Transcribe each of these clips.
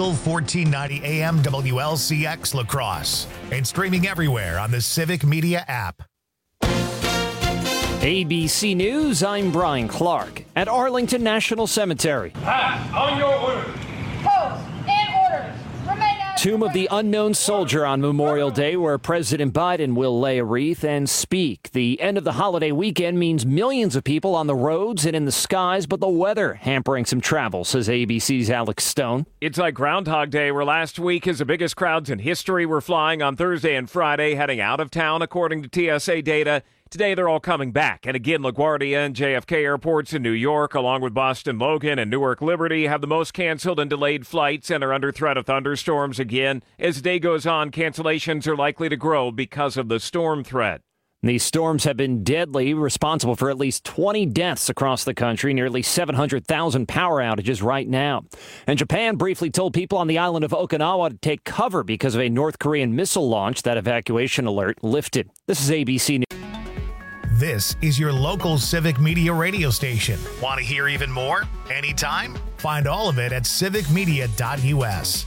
Local 1490 AM WLCX La Crosse. And streaming everywhere on the Civic Media app. ABC News, I'm Brian Clark. At Arlington National Cemetery. On your order. Post and orders. Remain at Tomb of the Unknown Soldier on Memorial Day, where President Biden will lay a wreath and speak. The end of the holiday weekend means millions of people on the roads and in the skies, but the weather hampering some travel, says ABC's Alex Stone. It's like Groundhog Day, where last week is the biggest crowds in history were flying on Thursday and Friday, heading out of town, according to TSA data. Today, they're all coming back. And again, LaGuardia and JFK airports in New York, along with Boston Logan and Newark Liberty, have the most canceled and delayed flights and are under threat of thunderstorms again. As the day goes on, cancellations are likely to grow because of the storm threat. These storms have been deadly, responsible for at least 20 deaths across the country, nearly 700,000 power outages right now. And Japan briefly told people on the island of Okinawa to take cover because of a North Korean missile launch. That evacuation alert lifted. This is ABC News. This is your local Civic Media radio station. Want to hear even more? Anytime? Find all of it at civicmedia.us.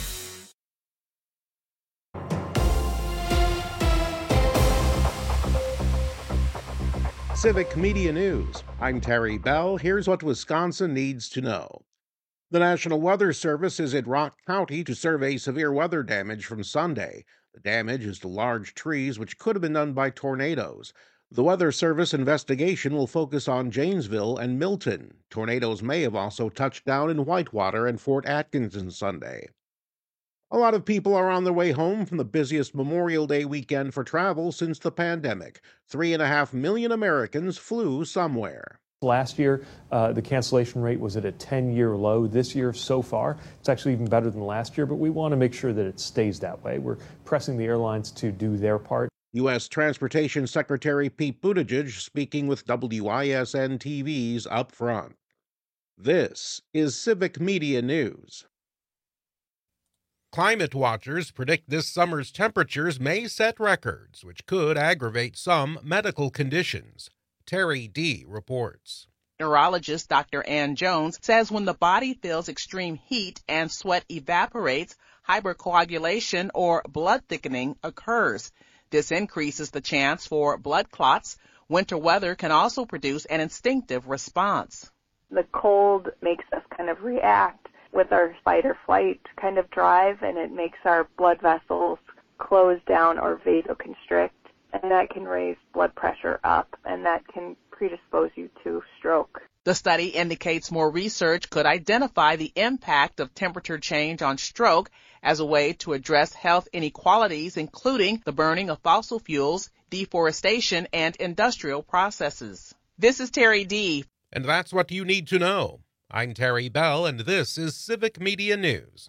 Civic Media News. I'm Terry Bell. Here's what Wisconsin needs to know. The National Weather Service is at Rock County to survey severe weather damage from Sunday. The damage is to large trees, which could have been done by tornadoes. The Weather Service investigation will focus on Janesville and Milton. Tornadoes may have also touched down in Whitewater and Fort Atkinson Sunday. A lot of people are on their way home from the busiest Memorial Day weekend for travel since the pandemic. 3.5 million Americans flew somewhere. Last year, the cancellation rate was at a 10-year low. This year, so far, it's actually even better than last year, but we want to make sure that it stays that way. We're pressing the airlines to do their part. U.S. Transportation Secretary Pete Buttigieg speaking with WISN TV's Up Front. This is Civic Media News. Climate watchers predict this summer's temperatures may set records, which could aggravate some medical conditions. Terry D. reports. Neurologist Dr. Ann Jones says when the body feels extreme heat and sweat evaporates, hypercoagulation or blood thickening occurs. This increases the chance for blood clots. Winter weather can also produce an instinctive response. The cold makes us kind of react with our fight or flight kind of drive, and it makes our blood vessels close down or vasoconstrict, and that can raise blood pressure up, and that can predispose you to stroke. The study indicates more research could identify the impact of temperature change on stroke as a way to address health inequalities, including the burning of fossil fuels, deforestation, and industrial processes. This is Terry D. And that's what you need to know. I'm Terry Bell, and this is Civic Media News.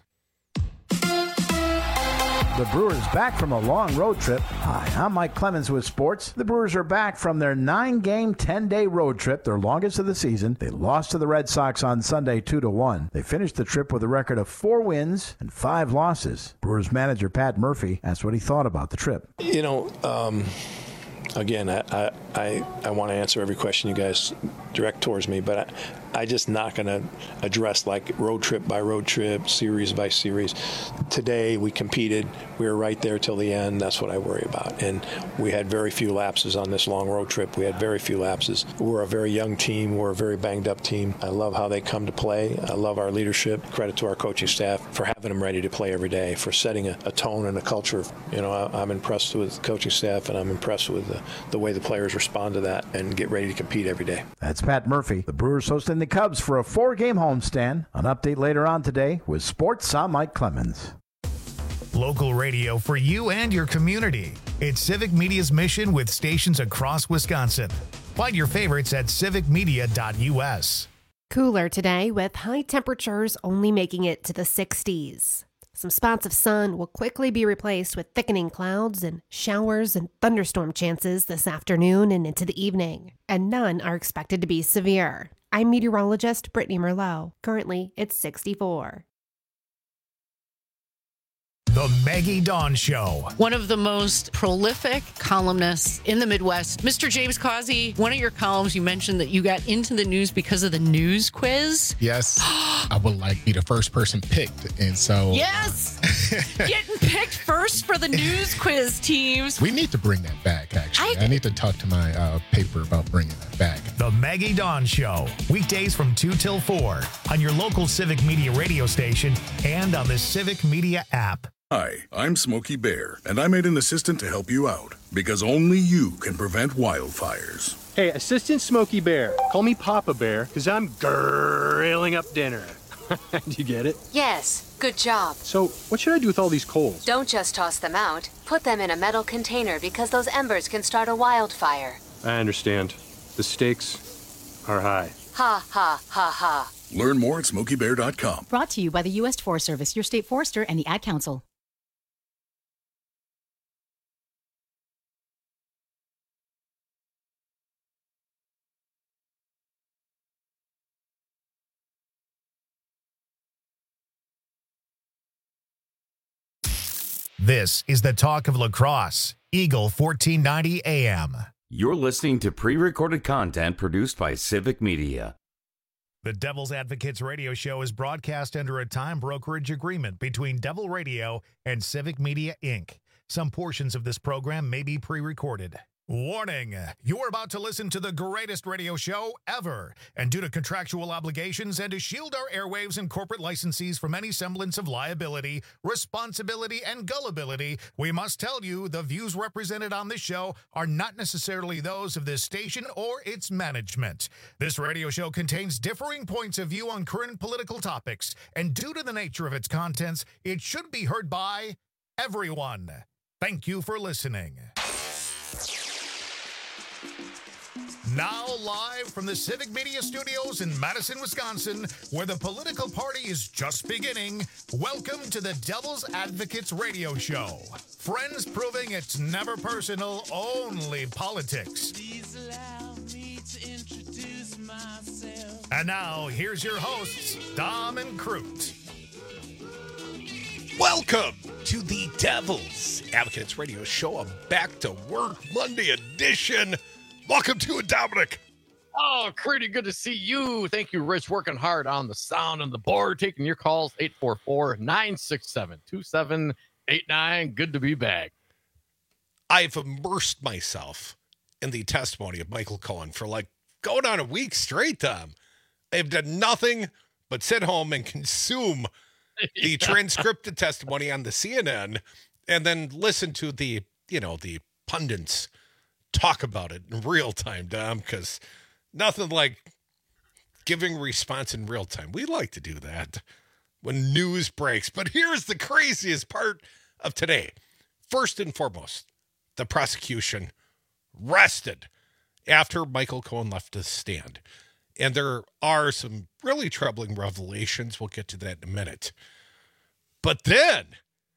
The Brewers back from a long road trip. Hi, I'm Mike Clemens with sports. The Brewers are back from their 9-game, 10-day road trip, their longest of the season. They lost to the Red Sox on Sunday 2-1. They finished the trip with a record of 4 wins and 5 losses. Brewers manager Pat Murphy asked what he thought about the trip. Again, I want to answer every question you guys direct towards me, but I just not going to address like road trip by road trip, series by series. Today we competed. We were right there till the end. That's what I worry about. And we had very few lapses on this long road trip. We had very few lapses. We're a very young team. We're a very banged up team. I love how they come to play. I love our leadership. Credit to our coaching staff for having them ready to play every day, for setting a tone and a culture. I'm impressed with the coaching staff, and I'm impressed with the way the players respond to that and get ready to compete every day. That's Pat Murphy. The Brewers hosting the Cubs for a 4-game homestand. An update later on today with sports. I'm Mike Clemens. Local radio for you and your community. It's Civic Media's mission with stations across Wisconsin. Find your favorites at civicmedia.us. Cooler today with high temperatures only making it to the 60s. Some spots of sun will quickly be replaced with thickening clouds and showers and thunderstorm chances this afternoon and into the evening. And none are expected to be severe. I'm meteorologist Brittany Merlot. Currently, it's 64. The Maggie Dawn Show. One of the most prolific columnists in the Midwest, Mr. James Causey. One of your columns, you mentioned that you got into the news because of the news quiz. Yes. I would like to be the first person picked. And so. Yes. Getting picked first for the news quiz teams. We need to bring that back, actually. I need to talk to my paper about bringing that back. The Maggie Dawn Show. Weekdays from 2 till 4 on your local Civic Media radio station and on the Civic Media app. Hi, I'm Smokey Bear, and I made an assistant to help you out, because only you can prevent wildfires. Hey, Assistant Smokey Bear, call me Papa Bear, because I'm grilling up dinner. Do you get it? Yes, good job. So, what should I do with all these coals? Don't just toss them out. Put them in a metal container because those embers can start a wildfire. I understand. The stakes are high. Ha, ha, ha, ha. Learn more at SmokeyBear.com. Brought to you by the U.S. Forest Service, your state forester, and the Ad Council. This is the talk of La Crosse, Eagle 1490 AM. You're listening to pre-recorded content produced by Civic Media. The Devil's Advocates radio show is broadcast under a time brokerage agreement between Devil Radio and Civic Media, Inc. Some portions of this program may be pre-recorded. Warning, you're about to listen to the greatest radio show ever, and due to contractual obligations and to shield our airwaves and corporate licensees from any semblance of liability, responsibility, and gullibility, we must tell you the views represented on this show are not necessarily those of this station or its management. This radio show contains differing points of view on current political topics, and due to the nature of its contents, it should be heard by everyone. Thank you for listening. Now live from the Civic Media Studios in Madison, Wisconsin, where the political party is just beginning, welcome to the Devil's Advocates radio show. Friends proving it's never personal, only politics. Please allow me to introduce myself. And now, here's your hosts, Dom and Crute. Welcome to the Devil's Advocates radio show, a back to work Monday edition. Welcome to it, Dominic. Oh, Cruddy, good to see you. Thank you, Rich, working hard on the sound and the board, taking your calls, 844-967-2789. Good to be back. I've immersed myself in the testimony of Michael Cohen for like going on a week straight, Tom. I've done nothing but sit home and consume the transcripted testimony on the CNN and then listen to the pundits talk about it in real time, Dom, because nothing like giving response in real time. We like to do that when news breaks. But here's the craziest part of today. First and foremost, the prosecution rested after Michael Cohen left the stand. And there are some really troubling revelations. We'll get to that in a minute. But then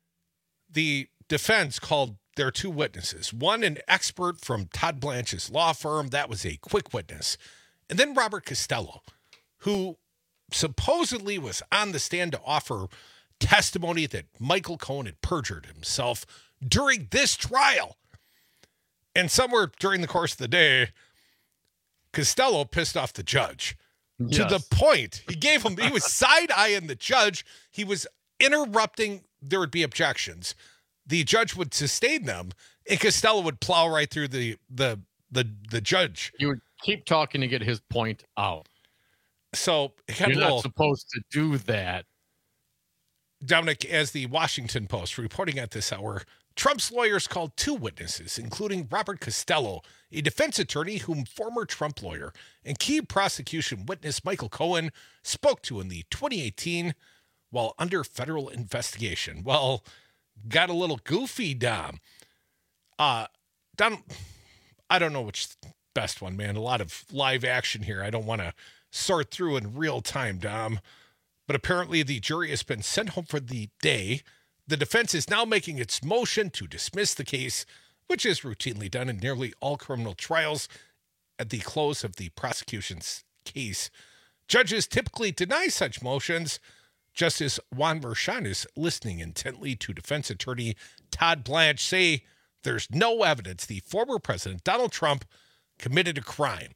the defense called their two witnesses. One, an expert from Todd Blanche's law firm. That was a quick witness. And then Robert Costello, who supposedly was on the stand to offer testimony that Michael Cohen had perjured himself during this trial. And somewhere during the course of the day, Costello pissed off the judge to the point he was side-eyeing the judge. He was interrupting. There would be objections. The judge would sustain them, and Costello would plow right through the judge. You would keep talking to get his point out. So you're not supposed to do that. Dominic, as the Washington Post reporting at this hour, Trump's lawyers called two witnesses, including Robert Costello, a defense attorney whom former Trump lawyer and key prosecution witness Michael Cohen spoke to in the 2018 while under federal investigation. Well, got a little goofy, Dom. Dom, I don't know which best one, man. A lot of live action here. I don't want to sort through in real time, Dom. But apparently the jury has been sent home for the day. The defense is now making its motion to dismiss the case, which is routinely done in nearly all criminal trials at the close of the prosecution's case. Judges typically deny such motions. Justice Juan Merchan is listening intently to defense attorney Todd Blanche say there's no evidence the former president, Donald Trump, committed a crime.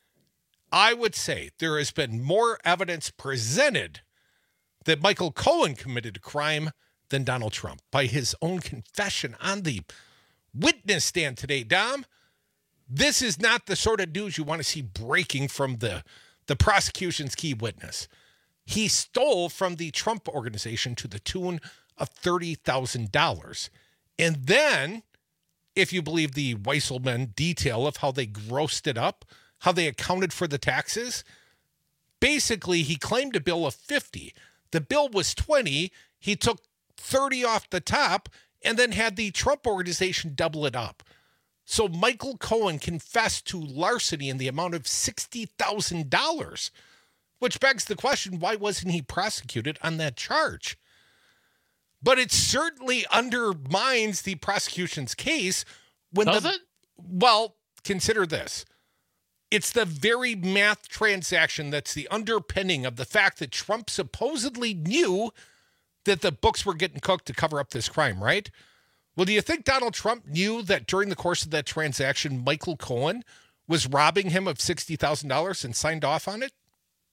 I would say there has been more evidence presented that Michael Cohen committed a crime than Donald Trump by his own confession on the witness stand today, Dom. This is not the sort of news you want to see breaking from the prosecution's key witness. He stole from the Trump organization to the tune of $30,000. And then, if you believe the Weisselman detail of how they grossed it up, how they accounted for the taxes, basically he claimed a bill of $50. The bill was $20. He took $30 off the top and then had the Trump organization double it up. So Michael Cohen confessed to larceny in the amount of $60,000, which begs the question, why wasn't he prosecuted on that charge? But it certainly undermines the prosecution's case when Does it? Well, consider this. It's the very math transaction that's the underpinning of the fact that Trump supposedly knew that the books were getting cooked to cover up this crime, right? Well, do you think Donald Trump knew that during the course of that transaction, Michael Cohen was robbing him of $60,000 and signed off on it?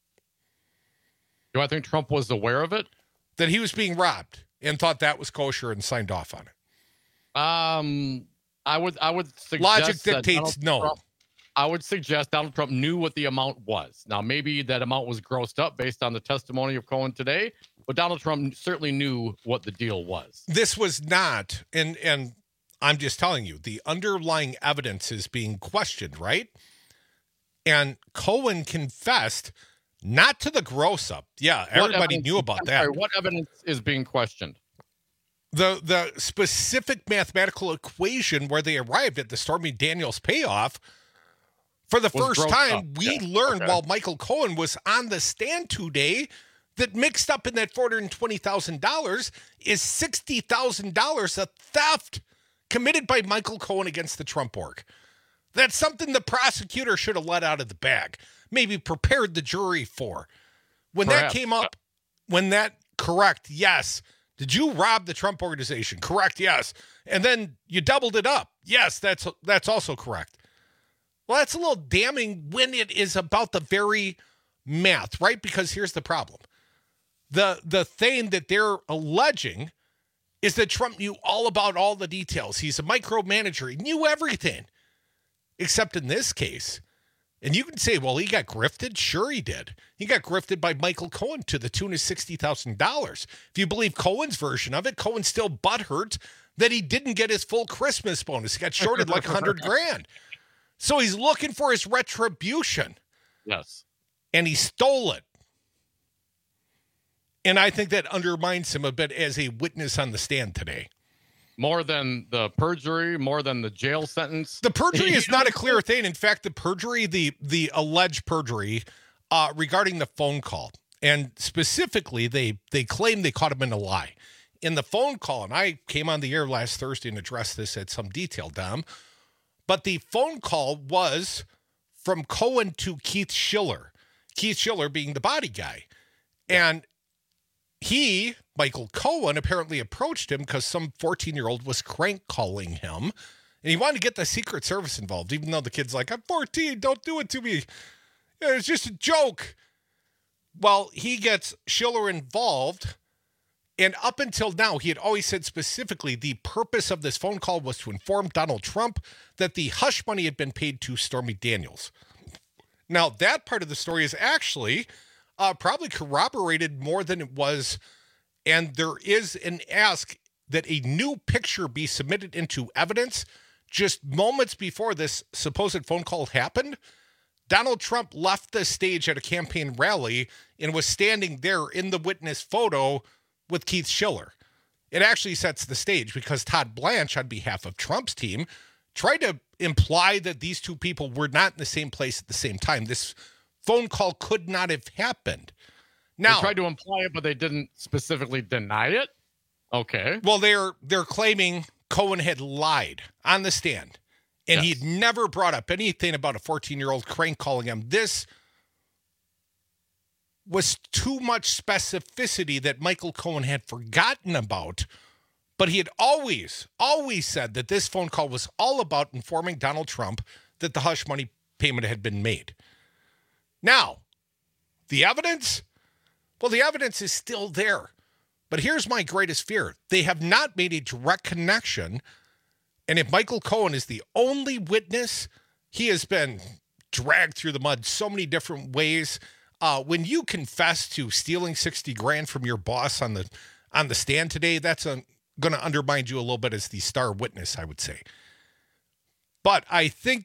Do I think Trump was aware of it? That he was being robbed and thought that was kosher and signed off on it? I would suggest logic that dictates no. Trump, I would suggest Donald Trump knew what the amount was. Now, maybe that amount was grossed up based on the testimony of Cohen today, but Donald Trump certainly knew what the deal was. This was not, and I'm just telling you, the underlying evidence is being questioned, right? And Cohen confessed not to the gross up. Yeah, everybody knew about that. Sorry, what evidence is being questioned? The specific mathematical equation where they arrived at the Stormy Daniels payoff. For the first time, we learned while Michael Cohen was on the stand today that mixed up in that $420,000 is $60,000 of theft committed by Michael Cohen against the Trump org. That's something the prosecutor should have let out of the bag, maybe prepared the jury for. When that came up, correct, yes. Did you rob the Trump organization? Correct, yes. And then you doubled it up. Yes, that's also correct. Well, that's a little damning when it is about the very math, right? Because here's the problem. The thing that they're alleging is that Trump knew all about all the details. He's a micromanager. He knew everything. Except in this case. And you can say, well, he got grifted. Sure he did. He got grifted by Michael Cohen to the tune of $60,000. If you believe Cohen's version of it, Cohen's still butthurt that he didn't get his full Christmas bonus. He got shorted like $100,000. So he's looking for his retribution. Yes. And he stole it. And I think that undermines him a bit as a witness on the stand today. More than the perjury, more than the jail sentence. The perjury is not a clear thing. In fact, the perjury, the alleged perjury regarding the phone call, and specifically, they claim they caught him in a lie. In the phone call, and I came on the air last Thursday and addressed this at some detail, Dom, but the phone call was from Cohen to Keith Schiller being the body guy. And he, Michael Cohen, apparently approached him because some 14-year-old was crank calling him. And he wanted to get the Secret Service involved, even though the kid's like, I'm 14, don't do it to me. Yeah, it's just a joke. Well, he gets Schiller involved. And up until now, he had always said specifically the purpose of this phone call was to inform Donald Trump that the hush money had been paid to Stormy Daniels. Now, that part of the story is actually probably corroborated more than it was. And there is an ask that a new picture be submitted into evidence. Just moments before this supposed phone call happened, Donald Trump left the stage at a campaign rally and was standing there in the witness photo with Keith Schiller. It actually sets the stage because Todd Blanche, on behalf of Trump's team, tried to imply that these two people were not in the same place at the same time. This phone call could not have happened. Now, they tried to imply it, but they didn't specifically deny it? Okay. Well, they're claiming Cohen had lied on the stand, and he'd never brought up anything about a 14-year-old crank calling him. This was too much specificity that Michael Cohen had forgotten about. But he had always said that this phone call was all about informing Donald Trump that the hush money payment had been made. Now, the evidence? Well, the evidence is still there. But here's my greatest fear. They have not made a direct connection. And if Michael Cohen is the only witness, he has been dragged through the mud so many different ways. When you confess to stealing $60,000 from your boss on the stand today, that's going to undermine you a little bit as the star witness, I would say. But I think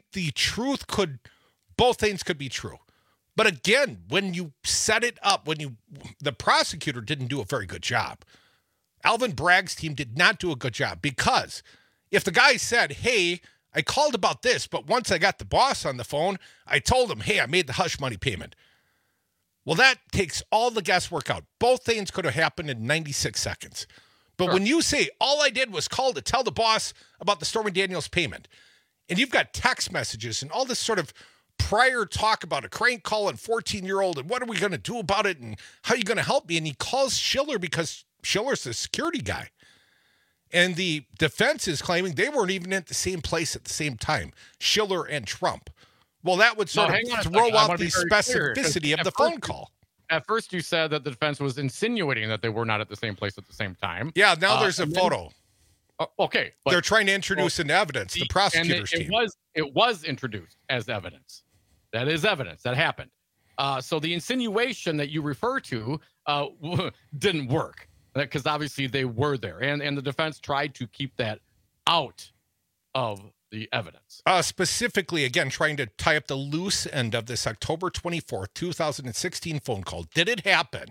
both things could be true. But again, when you set it up, the prosecutor didn't do a very good job. Alvin Bragg's team did not do a good job, because if the guy said, hey, I called about this, but once I got the boss on the phone, I told him, hey, I made the hush money payment. Well, that takes all the guesswork out. Both things could have happened in 96 seconds. But when you say, all I did was call to tell the boss about the Stormy Daniels payment, and you've got text messages and all this sort of prior talk about a crank calling 14-year-old and what are we going to do about it and how are you going to help me? And he calls Schiller because Schiller's the security guy. And the defense is claiming they weren't even at the same place at the same time, Schiller and Trump. Well, that would sort of throw out the specificity of the phone call. At first, you said that the defense was insinuating that they were not at the same place at the same time. Yeah, now there's a photo. Okay. But they're trying to introduce into evidence, the prosecutor's team. It was introduced as evidence. That is evidence. That happened. So the insinuation that you refer to didn't work, because obviously they were there. And the defense tried to keep that out of the evidence. Specifically, again, trying to tie up the loose end of this October 24th, 2016 phone call. Did it happen?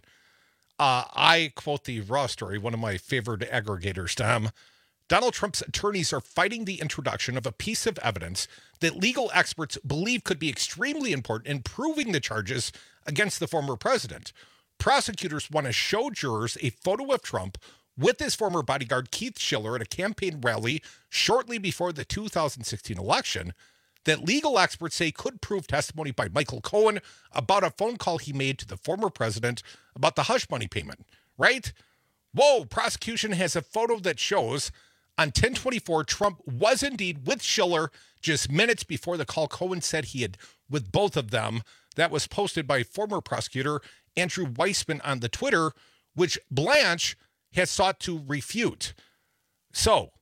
I quote the Raw story, one of my favorite aggregators, Tom. Donald Trump's attorneys are fighting the introduction of a piece of evidence that legal experts believe could be extremely important in proving the charges against the former president. Prosecutors want to show jurors a photo of Trump with his former bodyguard Keith Schiller at a campaign rally shortly before the 2016 election that legal experts say could prove testimony by Michael Cohen about a phone call he made to the former president about the hush money payment, right? Whoa, prosecution has a photo that shows on 10/24, Trump was indeed with Schiller just minutes before the call Cohen said he had with both of them. That was posted by former prosecutor Andrew Weissman on the Twitter, which Blanche has sought to refute. So,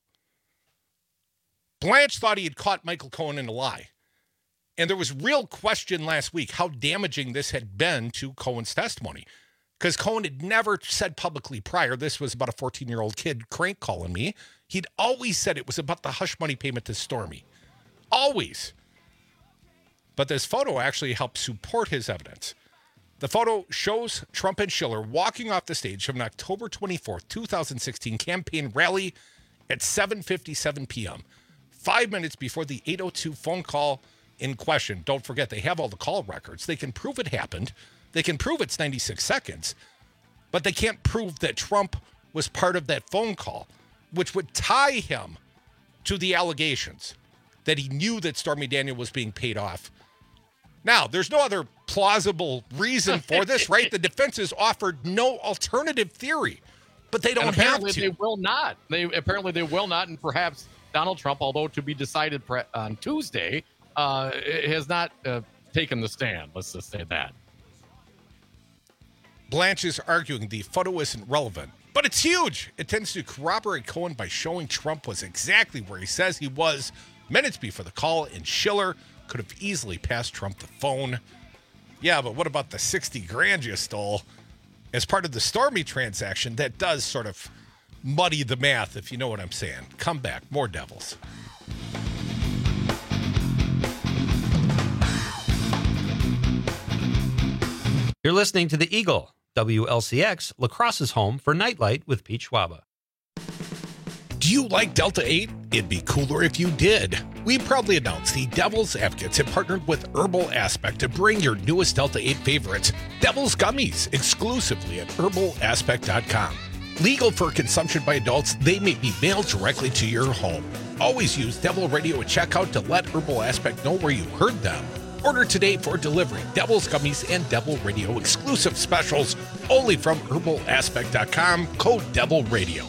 Blanche thought he had caught Michael Cohen in a lie. And there was real question last week how damaging this had been to Cohen's testimony. Because Cohen had never said publicly prior, this was about a 14-year-old kid crank calling me. He'd always said it was about the hush money payment to Stormy. Always. But this photo actually helps support his evidence. The photo shows Trump and Schiller walking off the stage from an October 24th, 2016 campaign rally at 7:57 p.m., 5 minutes before the 8:02 phone call in question. Don't forget, they have all the call records. They can prove it happened. They can prove it's 96 seconds, but they can't prove that Trump was part of that phone call, which would tie him to the allegations that he knew that Stormy Daniels was being paid off. Now, there's no other plausible reason for this, right? The defense has offered no alternative theory, but they don't have to. They will not. Apparently they will not, and perhaps Donald Trump, although to be decided on Tuesday, has not taken the stand. Let's just say that. Blanche is arguing the photo isn't relevant, but it's huge. It tends to corroborate Cohen by showing Trump was exactly where he says he was minutes before the call, and Schiller could have easily passed Trump the phone. Yeah, but what about the $60,000 you stole as part of the Stormy transaction? That does sort of muddy the math, if you know what I'm saying. Come back. More Devils. You're listening to The Eagle, WLCX, La Crosse's home for Nightlight with Pete Schwaba. Do you like Delta 8? It'd be cooler if you did. We proudly announce the Devil's Advocates have partnered with Herbal Aspect to bring your newest Delta 8 favorites, Devil's Gummies, exclusively at herbalaspect.com. Legal for consumption by adults, they may be mailed directly to your home. Always use Devil Radio at checkout to let Herbal Aspect know where you heard them. Order today for delivery. Devil's Gummies and Devil Radio exclusive specials only from herbalaspect.com. Code Devil Radio.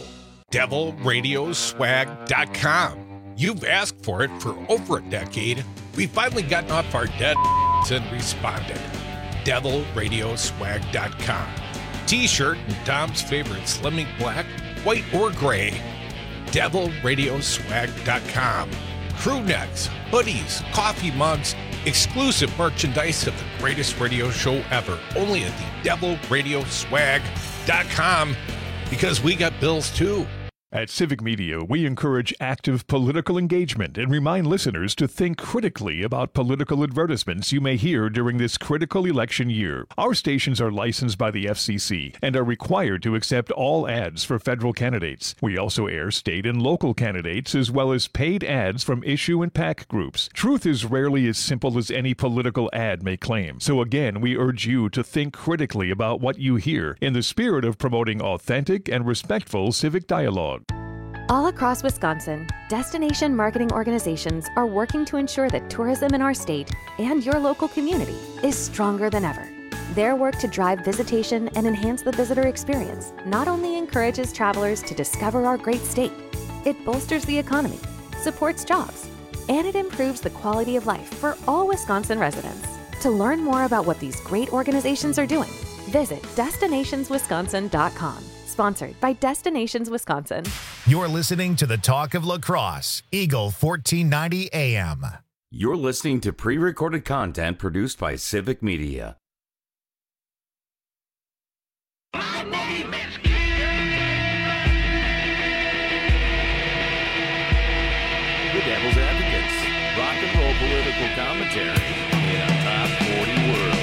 DevilRadioswag.com. You've asked for it for over a decade. We've finally gotten off our dead and responded. DevilRadioswag.com. T-shirt and Dom's favorite slimming black, white, or gray. DevilRadioswag.com. Crew necks, hoodies, coffee mugs, exclusive merchandise of the greatest radio show ever. Only at the DevilRadioswag.com, because we got bills too. At Civic Media, we encourage active political engagement and remind listeners to think critically about political advertisements you may hear during this critical election year. Our stations are licensed by the FCC and are required to accept all ads for federal candidates. We also air state and local candidates as well as paid ads from issue and PAC groups. Truth is rarely as simple as any political ad may claim. So again, we urge you to think critically about what you hear in the spirit of promoting authentic and respectful civic dialogue. All across Wisconsin, destination marketing organizations are working to ensure that tourism in our state and your local community is stronger than ever. Their work to drive visitation and enhance the visitor experience not only encourages travelers to discover our great state, it bolsters the economy, supports jobs, and it improves the quality of life for all Wisconsin residents. To learn more about what these great organizations are doing, visit destinationswisconsin.com. Sponsored by Destinations Wisconsin. You're listening to the Talk of La Crosse, Eagle 1490 AM. You're listening to pre-recorded content produced by Civic Media. My name is The Devil's Advocates, rock and roll political commentary in a top 40 world.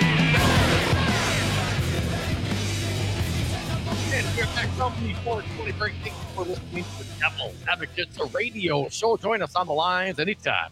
And we're back from the 420 break. Thank you for listening to the Devil's Advocates, a radio show. Join us on the lines anytime.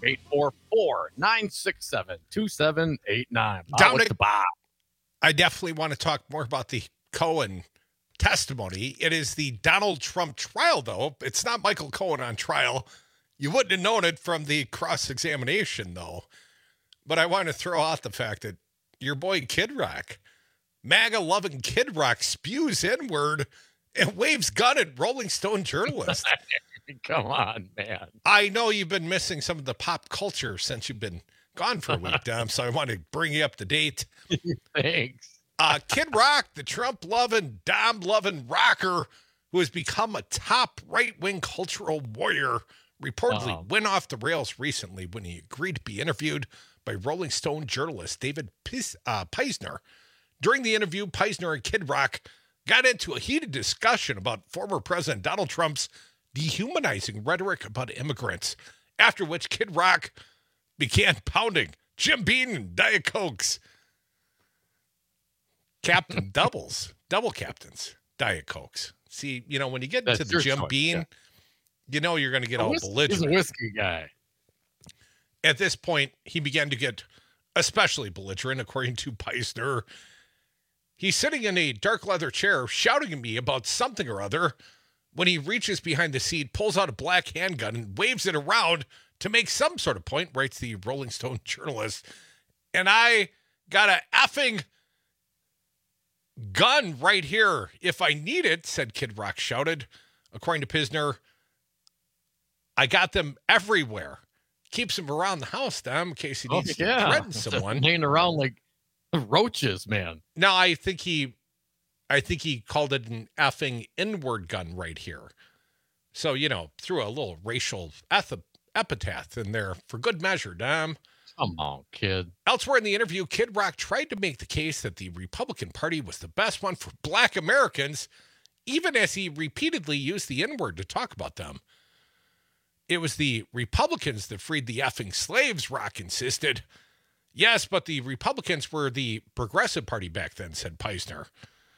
844-967-2789. Dominic, I definitely want to talk more about the Cohen testimony. It is the Donald Trump trial, though. It's not Michael Cohen on trial. You wouldn't have known it from the cross-examination, though. But I want to throw out the fact that your boy Kid Rock, MAGA-loving Kid Rock, spews N-word and waves gun at Rolling Stone journalist. Come on, man. I know you've been missing some of the pop culture since you've been gone for a week, Dom, so I want to bring you up to date. Thanks. Kid Rock, the Trump-loving, Dom-loving rocker who has become a top right-wing cultural warrior, reportedly went off the rails recently when he agreed to be interviewed by Rolling Stone journalist David Peisner. During the interview, Peisner and Kid Rock got into a heated discussion about former President Donald Trump's dehumanizing rhetoric about immigrants, after which Kid Rock began pounding Jim Beam and Diet Cokes. Captain doubles, double captains, Diet Cokes. See, you know, when you get into the Jim Beam, you know you're going to get all belligerent. He's a whiskey guy. At this point, he began to get especially belligerent, according to Peisner. He's sitting in a dark leather chair, shouting at me about something or other, when he reaches behind the seat, pulls out a black handgun, and waves it around to make some sort of point, writes the Rolling Stone journalist. And I got a effing gun right here if I need it, said Kid Rock shouted. According to Peisner, I got them everywhere. Keeps them around the house, Dom, in case he needs to threaten someone. Laying around like roaches, man. No, I think he called it an effing N-word gun right here. So, you know, threw a little racial epithet in there for good measure, Dom. Come on, kid. Elsewhere in the interview, Kid Rock tried to make the case that the Republican Party was the best one for black Americans, even as he repeatedly used the N-word to talk about them. It was the Republicans that freed the effing slaves, Rock insisted. Yes, but the Republicans were the Progressive Party back then, said Peisner.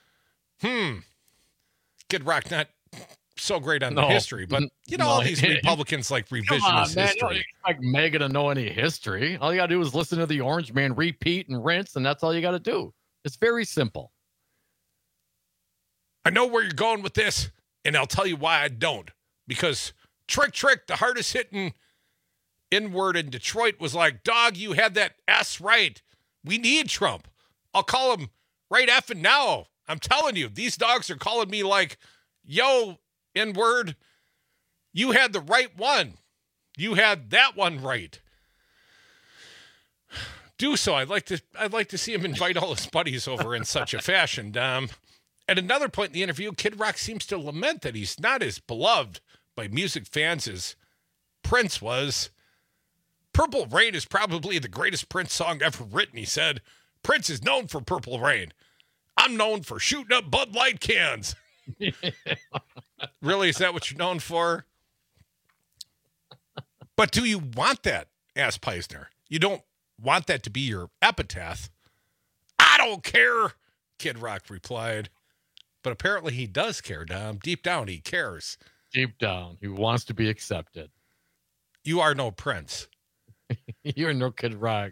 Kid Rock not so great on the history, but you know, all these Republicans like revisionist history. You don't expect Mega to know any history. All you got to do is listen to the Orange Man repeat and rinse, and that's all you got to do. It's very simple. I know where you're going with this, and I'll tell you why I don't. Because Trick, the hardest hitting N-word in Detroit was like, dog, you had that S right. We need Trump. I'll call him right effing now. I'm telling you, these dogs are calling me like, yo, N-word, you had the right one. You had that one right. Do so. I'd like to see him invite all his buddies over in such a fashion. At another point in the interview, Kid Rock seems to lament that he's not as beloved by music fans as Prince was. Purple Rain is probably the greatest Prince song ever written, he said. Prince is known for Purple Rain. I'm known for shooting up Bud Light cans. Really, is that what you're known for? But do you want that, asked Peisner. You don't want that to be your epitaph. I don't care, Kid Rock replied. But apparently he does care, Dom. Deep down, he cares. Deep down, he wants to be accepted. You are no Prince. You're no Kid Rock.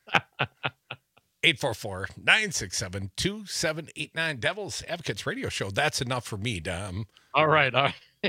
844-967-2789. Devil's Advocates Radio Show. That's enough for me, Dom. All right. Man,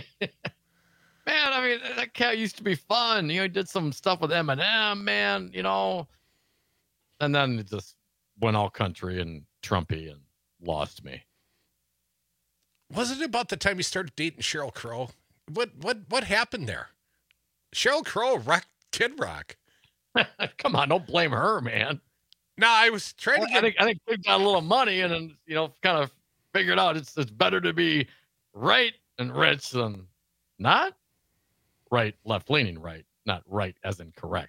I mean, that cat used to be fun. You know, he did some stuff with Eminem, man, you know. And then it just went all country and Trumpy and lost me. Wasn't it about the time he started dating Sheryl Crow? What happened there? Sheryl Crow wrecked Kid Rock. Come on, don't blame her, man. No, I was trying to get... I think Kid got a little money and then, you know, kind of figured out it's better to be right and rich than not right, left-leaning right, not right as in correct.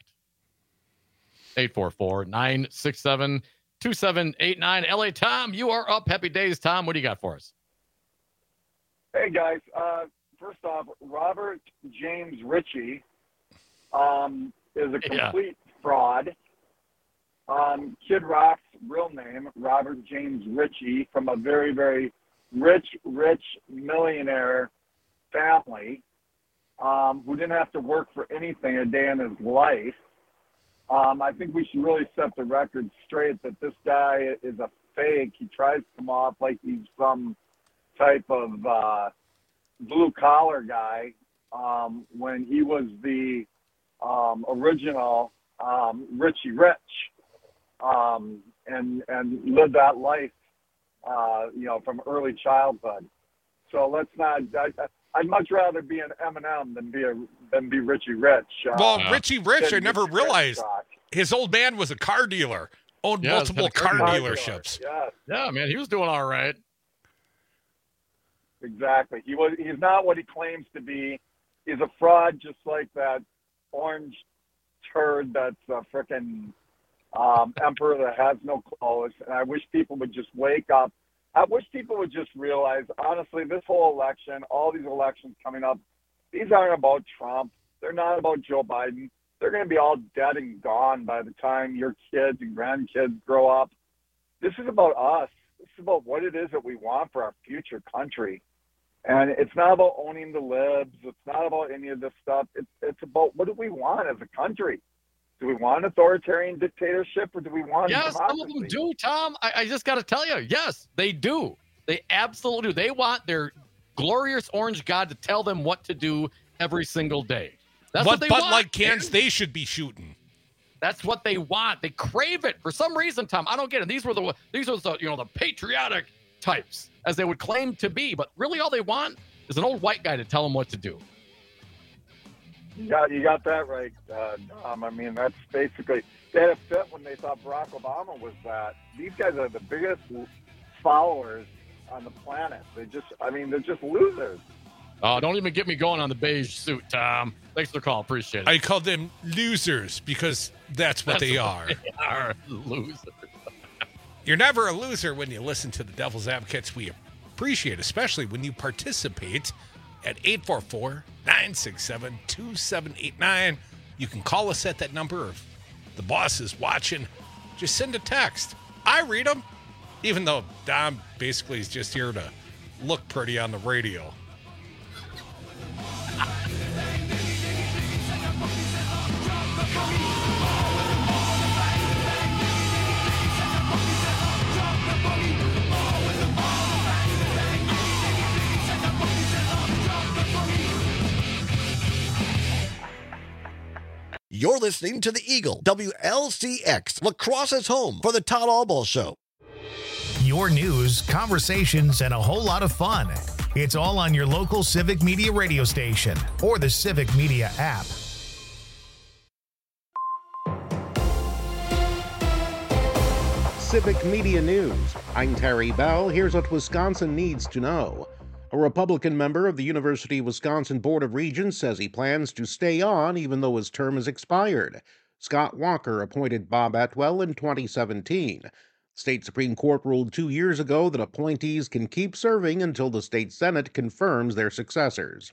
844-967-2789. LA Tom, you are up. Happy days, Tom. What do you got for us? Hey, guys. First off, Robert James Ritchie is a complete fraud. Kid Rock's real name, Robert James Ritchie, from a very, very rich millionaire family who didn't have to work for anything a day in his life. I think we should really set the record straight that this guy is a fake. He tries to come off like he's some type of blue-collar guy when he was the original Richie Rich and lived that life, you know, from early childhood. So let's not. I'd much rather be an Eminem than be Richie Rich. Well, Richie Rich, I never realized his old man was a car dealer, owned multiple car dealerships. Yeah, man, he was doing all right. Exactly. He's not what he claims to be. He's a fraud, just like that orange turd that's a frickin' emperor that has no clothes. And I wish people would just wake up. I wish people would just realize, honestly, this whole election, all these elections coming up, these aren't about Trump. They're not about Joe Biden. They're going to be all dead and gone by the time your kids and grandkids grow up. This is about us. This is about what it is that we want for our future country. And it's not about owning the libs. It's not about any of this stuff. It's about what do we want as a country? Do we want an authoritarian dictatorship or do we want democracy? Some of them do, Tom. I just got to tell you, yes, they do. They absolutely do. They want their glorious orange god to tell them what to do every single day. That's what they want. Bud Light cans they should be shooting. That's what they want. They crave it for some reason, Tom. I don't get it. These were the the patriotic types, as they would claim to be, but really all they want is an old white guy to tell them what to do. Yeah, you got that right, Dom. I mean, that's basically, they had a fit when they thought Barack Obama was that. These guys are the biggest followers on the planet. They're just losers. Oh, don't even get me going on the beige suit, Tom. Thanks for the call. Appreciate it. I call them losers because that's what they are. They are losers. You're never a loser when you listen to the Devil's Advocates. We appreciate, especially when you participate at 844-967-2789. You can call us at that number if the boss is watching. Just send a text. I read them, even though Dom basically is just here to look pretty on the radio. You're listening to the Eagle, WLCX, Lacrosse's home for the Todd Alball Show. Your news, conversations, and a whole lot of fun. It's all on your local Civic Media radio station or the Civic Media app. Civic Media News. I'm Terry Bell. Here's what Wisconsin needs to know. A Republican member of the University of Wisconsin Board of Regents says he plans to stay on even though his term has expired. Scott Walker appointed Bob Etwell in 2017. The state Supreme Court ruled 2 years ago that appointees can keep serving until the state Senate confirms their successors.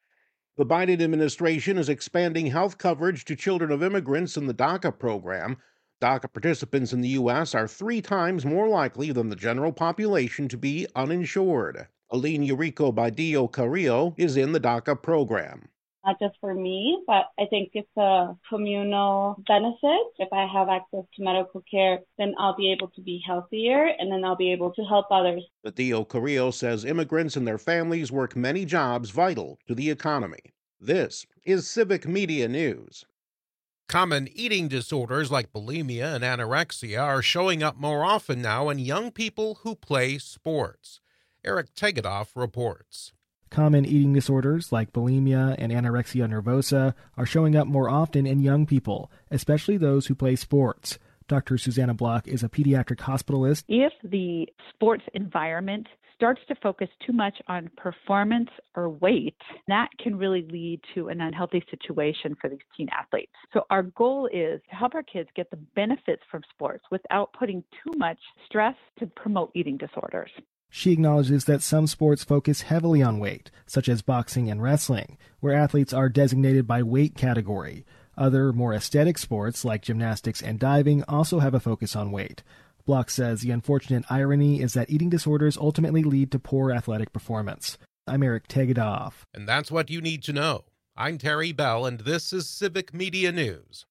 The Biden administration is expanding health coverage to children of immigrants in the DACA program. DACA participants in the U.S. are 3 times more likely than the general population to be uninsured. Aline Eurico Badillo Carrillo is in the DACA program. Not just for me, but I think it's a communal benefit. If I have access to medical care, then I'll be able to be healthier, and then I'll be able to help others. Badillo Carrillo says immigrants and their families work many jobs vital to the economy. This is Civic Media News. Common eating disorders like bulimia and anorexia are showing up more often now in young people who play sports. Eric Tegedoff reports. Common eating disorders like bulimia and anorexia nervosa are showing up more often in young people, especially those who play sports. Dr. Susanna Block is a pediatric hospitalist. If the sports environment starts to focus too much on performance or weight, that can really lead to an unhealthy situation for these teen athletes. So our goal is to help our kids get the benefits from sports without putting too much stress to promote eating disorders. She acknowledges that some sports focus heavily on weight, such as boxing and wrestling, where athletes are designated by weight category. Other, more aesthetic sports, like gymnastics and diving, also have a focus on weight. Block says the unfortunate irony is that eating disorders ultimately lead to poor athletic performance. I'm Eric Tegedoff. And that's what you need to know. I'm Terry Bell, and this is Civic Media News.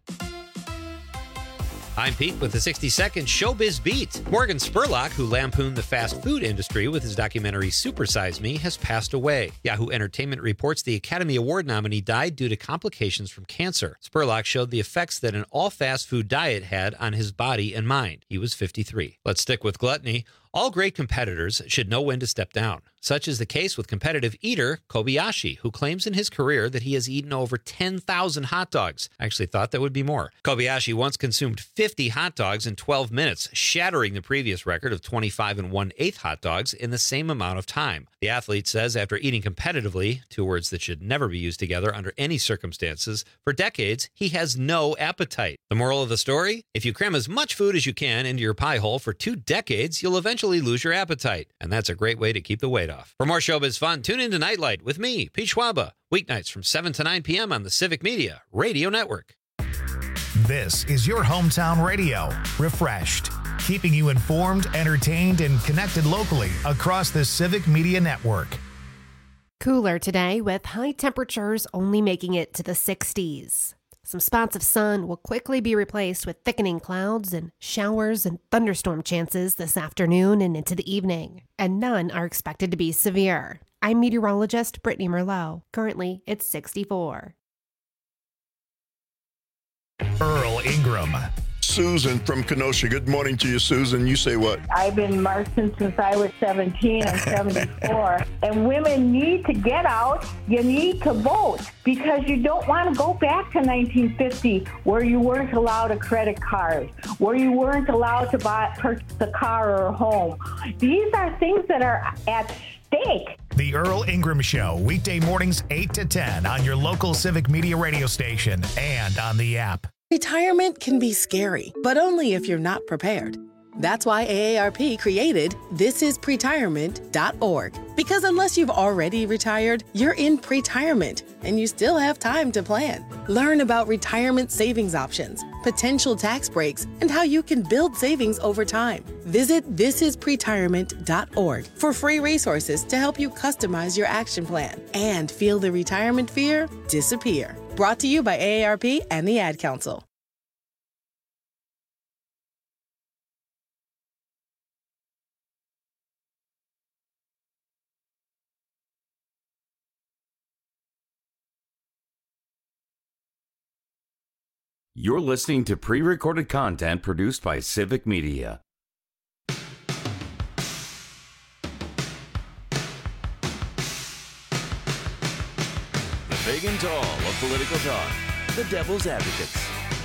I'm Pete with the 60-second Showbiz Beat. Morgan Spurlock, who lampooned the fast food industry with his documentary Super Size Me, has passed away. Yahoo Entertainment reports the Academy Award nominee died due to complications from cancer. Spurlock showed the effects that an all-fast food diet had on his body and mind. He was 53. Let's stick with gluttony. All great competitors should know when to step down. Such is the case with competitive eater Kobayashi, who claims in his career that he has eaten over 10,000 hot dogs. I actually thought that would be more. Kobayashi once consumed 50 hot dogs in 12 minutes, shattering the previous record of 25 1/8 hot dogs in the same amount of time. The athlete says after eating competitively, 2 words that should never be used together under any circumstances, for decades, he has no appetite. The moral of the story? If you cram as much food as you can into your pie hole for 2 decades, you'll eventually lose your appetite. And that's a great way to keep the weight off. For more showbiz fun, tune into Nightlight with me, Pete Schwaba, weeknights from 7 to 9 p.m. on the Civic Media Radio Network. This is your hometown radio, refreshed, keeping you informed, entertained, and connected locally across the Civic Media Network. Cooler today with high temperatures only making it to the 60s. Some spots of sun will quickly be replaced with thickening clouds and showers and thunderstorm chances this afternoon and into the evening, and none are expected to be severe. I'm meteorologist Brittany Merlot. Currently, it's 64. Earl Ingram. Susan from Kenosha. Good morning to you, Susan. You say what? I've been marching since I was 17. I'm 74. And women need to get out. You need to vote because you don't want to go back to 1950 where you weren't allowed a credit card, where you weren't allowed to purchase a car or a home. These are things that are at stake. The Earl Ingram Show, weekday mornings 8 to 10 on your local Civic Media radio station and on the app. Retirement can be scary, but only if you're not prepared. That's why AARP created thisispretirement.org. Because unless you've already retired, you're in pretirement, and you still have time to plan. Learn about retirement savings options, potential tax breaks, and how you can build savings over time. Visit thisispretirement.org for free resources to help you customize your action plan and feel the retirement fear disappear. Brought to you by AARP and the Ad Council. You're listening to pre-recorded content produced by Civic Media. The big and tall of political talk, the Devil's Advocates.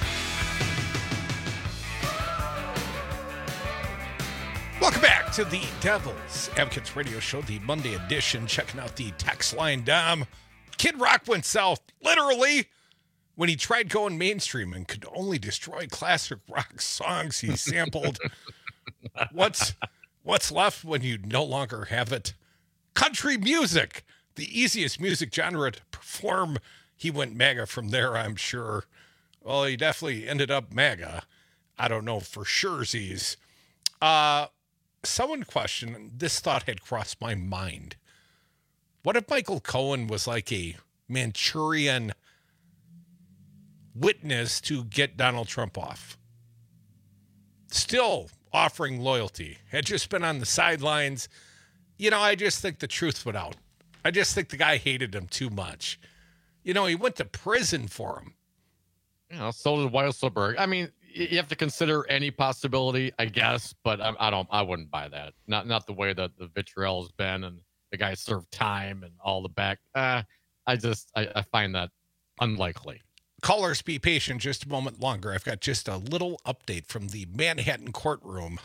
Welcome back to the Devil's Advocates Radio Show, the Monday edition. Checking out the text line, Dom. Kid Rock went south, literally, when he tried going mainstream and could only destroy classic rock songs he sampled. What's left when you no longer have it? Country music, the easiest music genre to perform. He went MAGA from there, I'm sure. Well, he definitely ended up MAGA. I don't know for surezies. Someone questioned, this thought had crossed my mind. What if Michael Cohen was like a Manchurian witness to get Donald Trump off? Still offering loyalty. Had just been on the sidelines. You know, I just think the truth went out. I just think the guy hated him too much. You know, he went to prison for him. You know, so did Weisselberg. I mean, you have to consider any possibility, I guess, but I wouldn't buy that. Not the way that the vitriol has been, and the guy served time and all the back. I find that unlikely. Callers, be patient just a moment longer. I've got just a little update from the Manhattan courtroom.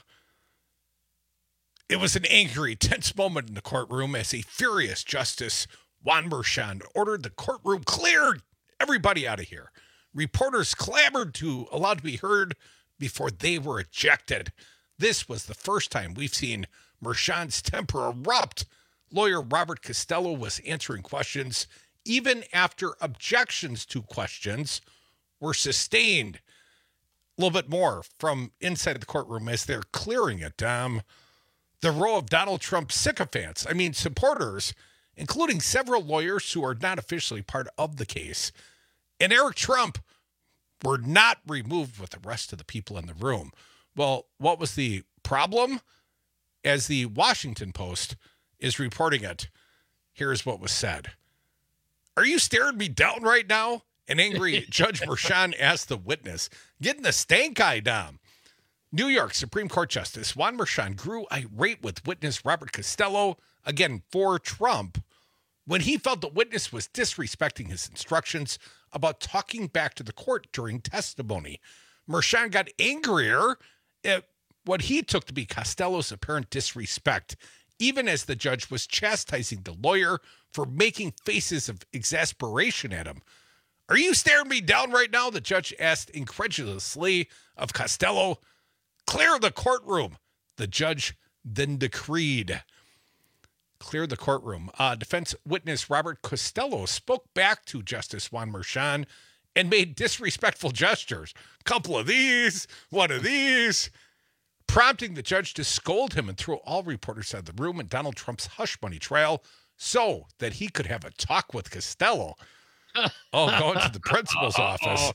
It was an angry, tense moment in the courtroom as a furious Justice Juan Merchan ordered the courtroom cleared. Everybody out of here. Reporters clamored to allow to be heard before they were ejected. This was the first time we've seen Merchan's temper erupt. Lawyer Robert Costello was answering questions even after objections to questions were sustained. A little bit more from inside of the courtroom as they're clearing it. The row of Donald Trump sycophants, supporters, including several lawyers who are not officially part of the case, and Eric Trump, were not removed with the rest of the people in the room. Well, what was the problem? As the Washington Post is reporting it, here's what was said. Are you staring me down right now? An angry Judge Merchan asked the witness, getting the stank eye down. New York Supreme Court Justice Juan Merchan grew irate with witness Robert Costello, again for Trump, when he felt the witness was disrespecting his instructions about talking back to the court during testimony. Merchan got angrier at what he took to be Costello's apparent disrespect, even as the judge was chastising the lawyer for making faces of exasperation at him. Are you staring me down right now? The judge asked incredulously of Costello. Clear the courtroom, the judge then decreed. Clear the courtroom. Defense witness Robert Costello spoke back to Justice Juan Merchan and made disrespectful gestures. Couple of these, one of these, prompting the judge to scold him and throw all reporters out of the room in Donald Trump's hush money trial so that he could have a talk with Costello. Going to the principal's office.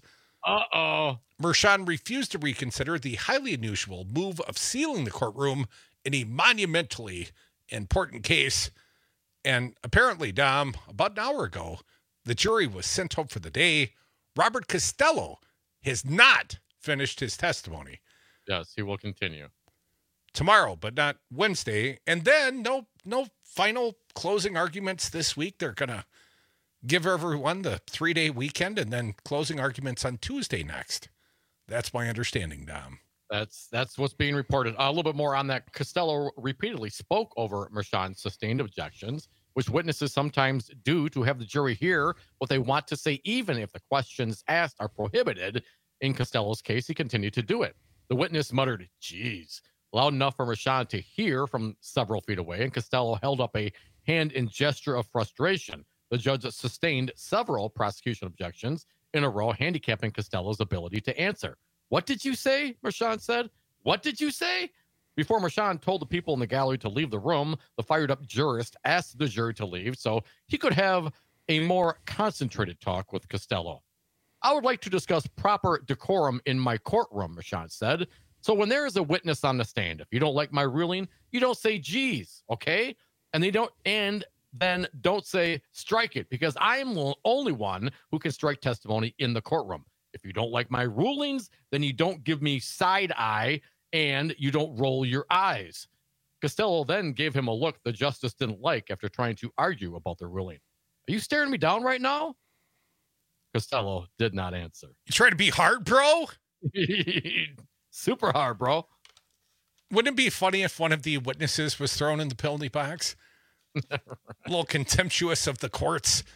Merchan refused to reconsider the highly unusual move of sealing the courtroom in a monumentally important case. And apparently, Dom, about an hour ago, the jury was sent home for the day. Robert Costello has not finished his testimony. Yes, he will continue tomorrow, but not Wednesday. And then no final closing arguments this week. They're going to give everyone the 3-day weekend and then closing arguments on Tuesday next. That's my understanding, Dom. That's what's being reported. A little bit more on that. Costello repeatedly spoke over Merchan's sustained objections, which witnesses sometimes do to have the jury hear what they want to say, even if the questions asked are prohibited. In Costello's case, he continued to do it. The witness muttered, "Geez," loud enough for Merchan to hear from several feet away, and Costello held up a hand in gesture of frustration. The judge sustained several prosecution objections in a row, handicapping Costello's ability to answer. "What did you say?" Merchan said. "What did you say?" Before Merchan told the people in the gallery to leave the room, the fired-up jurist asked the jury to leave so he could have a more concentrated talk with Costello. "I would like to discuss proper decorum in my courtroom," Merchan said. "So when there is a witness on the stand, if you don't like my ruling, you don't say, 'Geez,' okay? And then don't say, 'Strike it,' because I am the only one who can strike testimony in the courtroom. If If you don't like my rulings, then you don't give me side eye and you don't roll your eyes. Costello then gave him a look the justice didn't like after trying to argue about the ruling. Are you staring me down right now? Costello did not answer. You trying to be hard, bro? Super hard, bro. Wouldn't it be funny if one of the witnesses was thrown in the penalty box? A little contemptuous of the courts.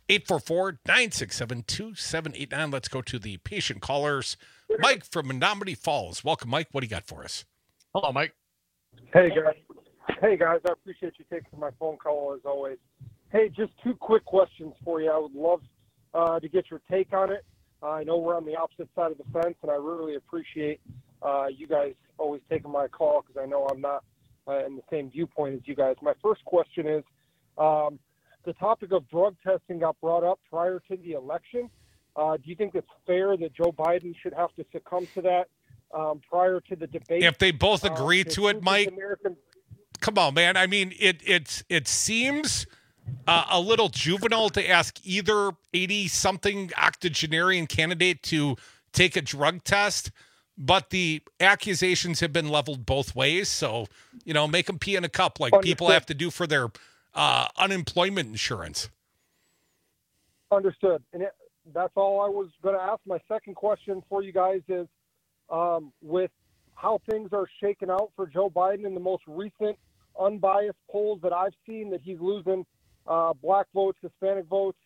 844-967-2789. Let's go to the patient callers. Mike from Menominee Falls. Welcome, Mike. What do you got for us? Hello, Mike. Hey, guys. I appreciate you taking my phone call as always. Hey, just two quick questions for you. I would love to get your take on it. I know we're on the opposite side of the fence, and I really appreciate you guys always taking my call because I know I'm not in the same viewpoint as you guys. My first question is, the topic of drug testing got brought up prior to the election. Do you think it's fair that Joe Biden should have to succumb to that prior to the debate? If they both agree to it, Mike, come on, man. I mean, it seems a little juvenile to ask either 80-something octogenarian candidate to take a drug test, but the accusations have been leveled both ways. So, make them pee in a cup like people have to do for their unemployment insurance. Understood. And that's all I was going to ask. My second question for you guys is, with how things are shaken out for Joe Biden in the most recent unbiased polls that I've seen, that he's losing black votes, Hispanic votes,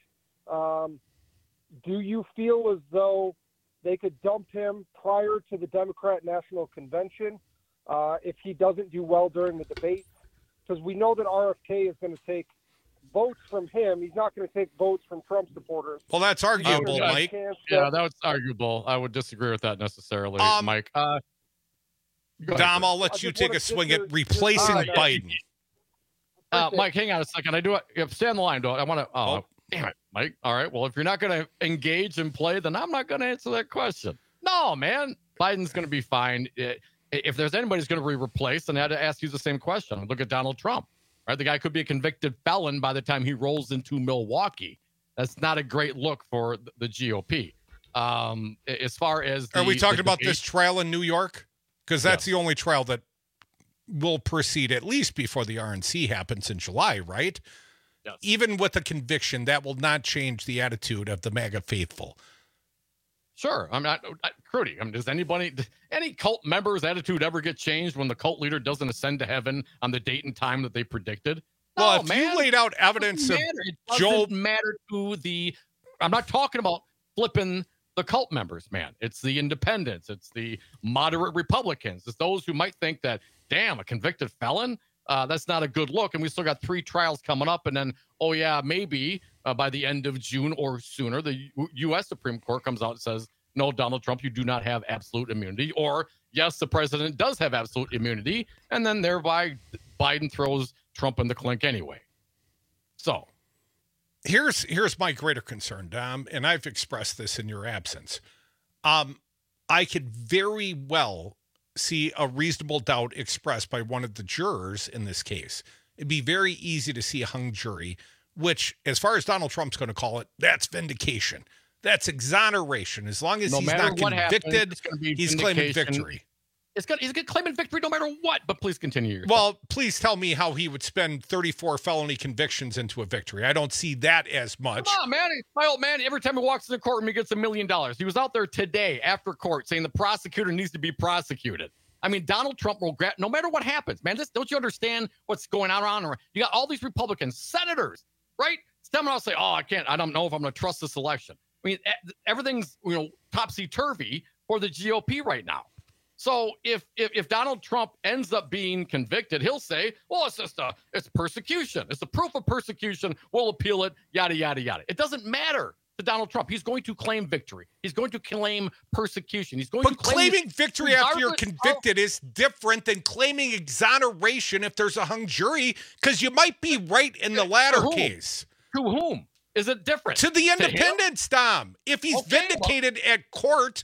do you feel as though they could dump him prior to the Democrat National Convention if he doesn't do well during the debate? Because we know that RFK is going to take votes from him. He's not going to take votes from Trump supporters. Well, that's arguable, Mike. Yeah, that was arguable. I would disagree with that necessarily, Mike. Dom, I'll let you take a swing at replacing Biden. Mike, hang on a second. Stay on the line, though. I want to. Oh, damn it, Mike. All right. Well, if you're not going to engage and play, then I'm not going to answer that question. No, man. Biden's going to be fine. If there's anybody who's going to be replaced, then I had to ask you the same question. Look at Donald Trump. Right? The guy could be a convicted felon by the time he rolls into Milwaukee. That's not a great look for the GOP. As far as are we talking about this trial in New York? Because that's the only trial that will proceed at least before the RNC happens in July, right? Yes. Even with a conviction, that will not change the attitude of the MAGA faithful. Sure. I'm not, Crudy. Does any cult member's attitude ever get changed when the cult leader doesn't ascend to heaven on the date and time that they predicted? Well, if you laid out evidence of Joe, it doesn't matter to I'm not talking about flipping the cult members, man. It's the independents. It's the moderate Republicans. It's those who might think that, damn, a convicted felon? That's not a good look. And we still got 3 trials coming up. And then, maybe by the end of June or sooner, the U.S. Supreme Court comes out and says, no, Donald Trump, you do not have absolute immunity. Or, yes, the president does have absolute immunity. And then thereby Biden throws Trump in the clink anyway. So here's my greater concern, Dom, and I've expressed this in your absence. I could very well see a reasonable doubt expressed by one of the jurors in this case. It'd be very easy to see a hung jury, which, as far as Donald Trump's going to call it, that's vindication. That's exoneration. As long as he's not convicted, he's claiming victory. He's going to claim victory no matter what, but please continue. Well, please tell me how he would spend 34 felony convictions into a victory. I don't see that as much. Come on, man. My old man, every time he walks in the courtroom, he gets $1 million. He was out there today after court saying the prosecutor needs to be prosecuted. Donald Trump will no matter what happens, man. Don't you understand what's going on? You got all these Republicans, senators, right? Stemming out say, I don't know if I'm going to trust this election. Everything's, topsy-turvy for the GOP right now. So if Donald Trump ends up being convicted, he'll say, well, it's persecution. It's the proof of persecution. We'll appeal it, yada, yada, yada. It doesn't matter to Donald Trump. He's going to claim victory. He's going to claim persecution. But claiming victory after you're convicted is different than claiming exoneration if there's a hung jury, because you might be right in the latter case. To whom? Is it different? To the independents, Dom. If he's vindicated at court,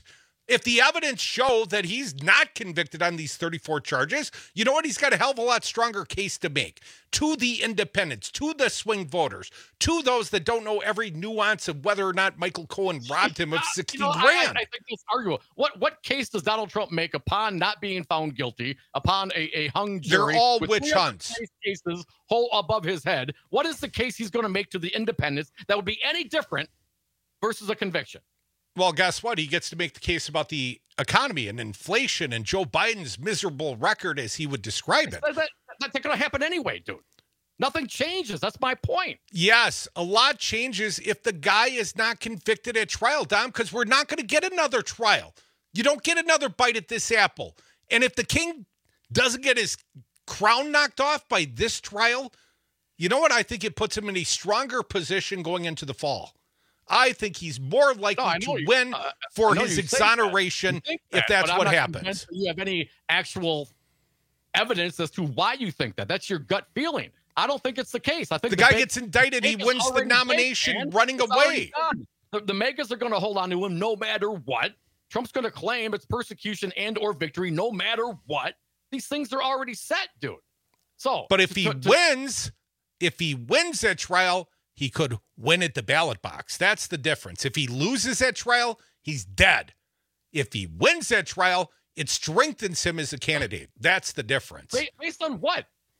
If the evidence show that he's not convicted on these 34 charges, you know what? He's got a hell of a lot stronger case to make to the independents, to the swing voters, to those that don't know every nuance of whether or not Michael Cohen robbed him of 60 grand. I think it's arguable. What case does Donald Trump make upon not being found guilty, upon a hung jury? They're all witch hunts. Cases whole above his head. What is the case he's going to make to the independents that would be any different versus a conviction? Well, guess what? He gets to make the case about the economy and inflation and Joe Biden's miserable record, as he would describe it. That's going to happen anyway, dude. Nothing changes. That's my point. Yes, a lot changes if the guy is not convicted at trial, Dom, because we're not going to get another trial. You don't get another bite at this apple. And if the king doesn't get his crown knocked off by this trial, you know what? I think it puts him in a stronger position going into the fall. I think he's more likely to win for his exoneration if that's what happens. You have any actual evidence as to why you think that? That's your gut feeling. I don't think it's the case. I think the guy gets indicted. He wins the nomination running away. The megas are going to hold on to him no matter what. Trump's going to claim it's persecution and or victory no matter what. These things are already set, dude. So, but if he wins that trial, he could win at the ballot box. That's the difference. If he loses that trial, he's dead. If he wins that trial, it strengthens him as a candidate. That's the difference. Based on what?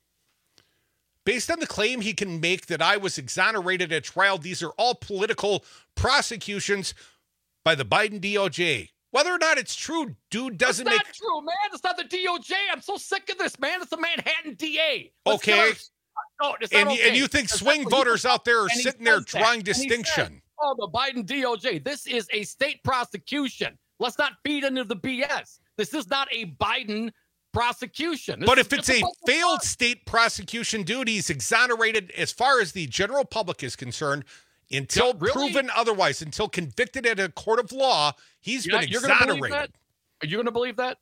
Based on the claim he can make that I was exonerated at trial, these are all political prosecutions by the Biden DOJ. Whether or not it's true, dude, doesn't make... It's not true, man. It's not the DOJ. I'm so sick of this, man. It's the Manhattan DA. Okay. And you think swing voters out there are sitting there drawing distinction. The Biden DOJ. This is a state prosecution. Let's not feed into the BS. This is not a Biden prosecution. But if it's a failed state prosecution, dude, he's exonerated as far as the general public is concerned until proven otherwise, until convicted at a court of law, he's been exonerated. Are you going to believe that?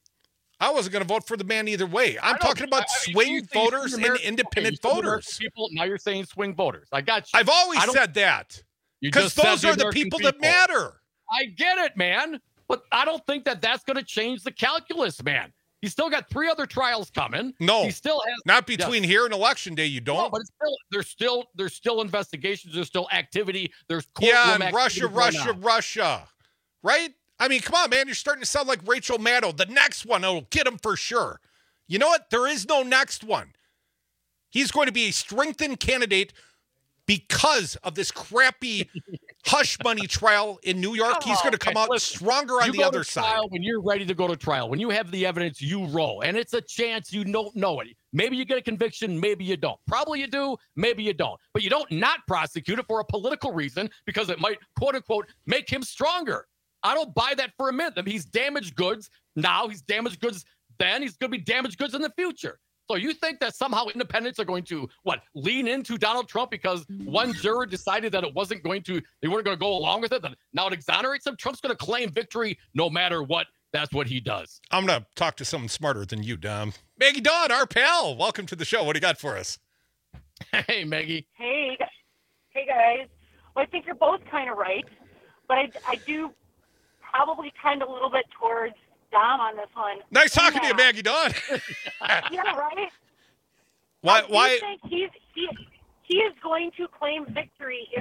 I wasn't going to vote for the man either way. I'm talking about swing voters and independent voters. People, now you're saying swing voters. I got you. I've always said that. Because those are the people that matter. I get it, man. But I don't think that that's going to change the calculus, man. He's still got 3 other trials coming. No, he still has not between here and Election Day. You don't. No, but it's still there's still investigations. There's still activity. There's courtroom activity. Russia, right? I mean, come on, man. You're starting to sound like Rachel Maddow. The next one will get him for sure. You know what? There is no next one. He's going to be a strengthened candidate because of this crappy hush money trial in New York. He's going to come out stronger on the other side. When you're ready to go to trial, when you have the evidence, you roll. And it's a chance you don't know it. Maybe you get a conviction, maybe you don't. Probably you do, maybe you don't. But you don't not prosecute it for a political reason because it might, quote unquote, make him stronger. I don't buy that for a minute. I mean, he's damaged goods now. He's damaged goods then. He's going to be damaged goods in the future. So you think that somehow independents are going to, lean into Donald Trump because one juror decided that they weren't going to go along with it? Then now it exonerates him? Trump's going to claim victory no matter what. That's what he does. I'm going to talk to someone smarter than you, Dom. Maggie Dawn, our pal. Welcome to the show. What do you got for us? Hey, Maggie. Hey, guys. Well, I think you're both kind of right, but I do probably tend a little bit towards Dom on this one. Nice talking to you, Maggie Dawn. Yeah, right? Why? I think he is going to claim victory